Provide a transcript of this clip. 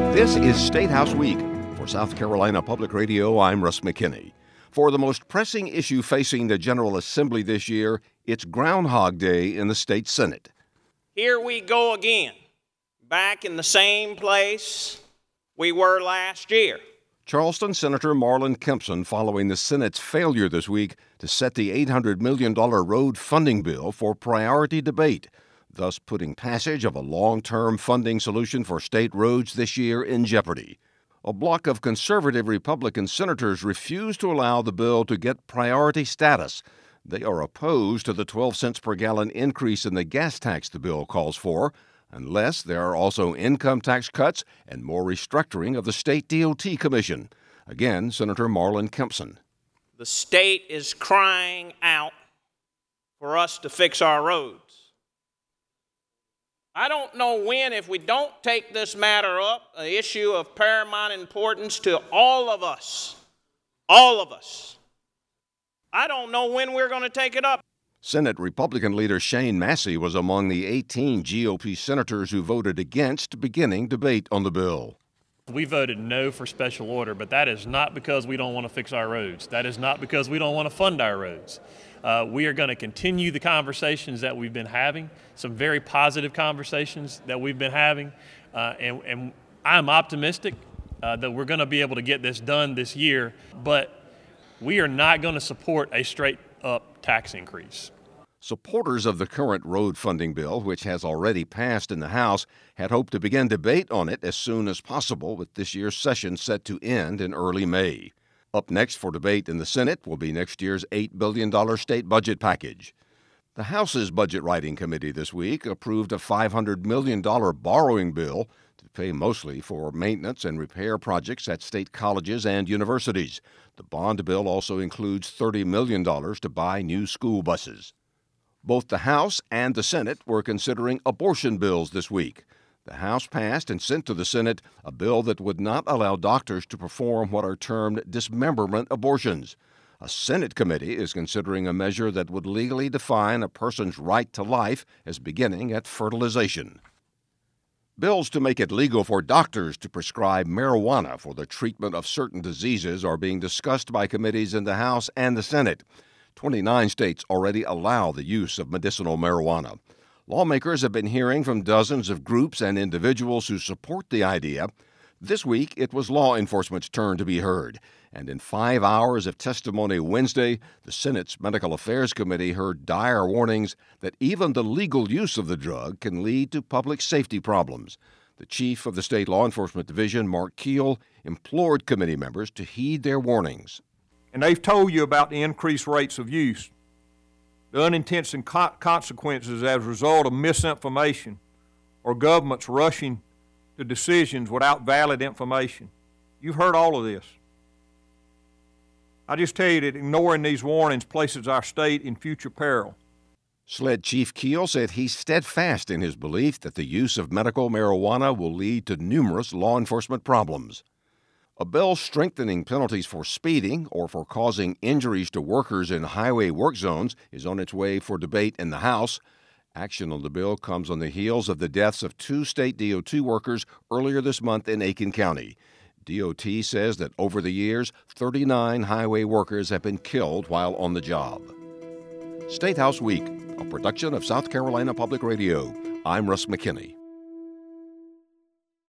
This is State House Week. For South Carolina Public Radio, I'm Russ McKinney. For the most pressing issue facing the General Assembly this year, it's Groundhog Day in the state Senate. Here we go again, back in the same place we were last year. Charleston Senator Marlin Kempson following the Senate's failure this week to set the $800 million road funding bill for priority debate, thus putting passage of a long-term funding solution for state roads this year in jeopardy. A block of conservative Republican senators refuse to allow the bill to get priority status. They are opposed to the 12 cents per gallon increase in the gas tax the bill calls for, unless there are also income tax cuts and more restructuring of the state DOT commission. Again, Senator Marlin Kempson. The state is crying out for us to fix our roads. I don't know when, if we don't take this matter up, an issue of paramount importance to all of us, I don't know when we're going to take it up. Senate Republican leader Shane Massey was among the 18 GOP senators who voted against beginning debate on the bill. We voted no for special order, but that is not because we don't want to fix our roads. That is not because we don't want to fund our roads. We are going to continue the conversations that we've been having, some very positive conversations that we've been having, and I'm optimistic that we're going to be able to get this done this year, but we are not going to support a straight-up tax increase. Supporters of the current road funding bill, which has already passed in the House, had hoped to begin debate on it as soon as possible, with this year's session set to end in early May. Up next for debate in the Senate will be next year's $8 billion state budget package. The House's Budget Writing Committee this week approved a $500 million borrowing bill to pay mostly for maintenance and repair projects at state colleges and universities. The bond bill also includes $30 million to buy new school buses. Both the House and the Senate were considering abortion bills this week. The House passed and sent to the Senate a bill that would not allow doctors to perform what are termed dismemberment abortions. A Senate committee is considering a measure that would legally define a person's right to life as beginning at fertilization. Bills to make it legal for doctors to prescribe marijuana for the treatment of certain diseases are being discussed by committees in the House and the Senate. 29 states already allow the use of medicinal marijuana. Lawmakers have been hearing from dozens of groups and individuals who support the idea. This week, it was law enforcement's turn to be heard. And in 5 hours of testimony Wednesday, the Senate's Medical Affairs Committee heard dire warnings that even the legal use of the drug can lead to public safety problems. The chief of the State Law Enforcement Division, Mark Keel, implored committee members to heed their warnings. And they've told you about the increased rates of use, the unintended consequences as a result of misinformation or governments rushing to decisions without valid information. You've heard all of this. I just tell you that ignoring these warnings places our state in future peril. SLED Chief Keel said he's steadfast in his belief that the use of medical marijuana will lead to numerous law enforcement problems. A bill strengthening penalties for speeding or for causing injuries to workers in highway work zones is on its way for debate in the House. Action on the bill comes on the heels of the deaths of 2 state DOT workers earlier this month in Aiken County. DOT says that over the years, 39 highway workers have been killed while on the job. State House Week, a production of South Carolina Public Radio. I'm Russ McKinney.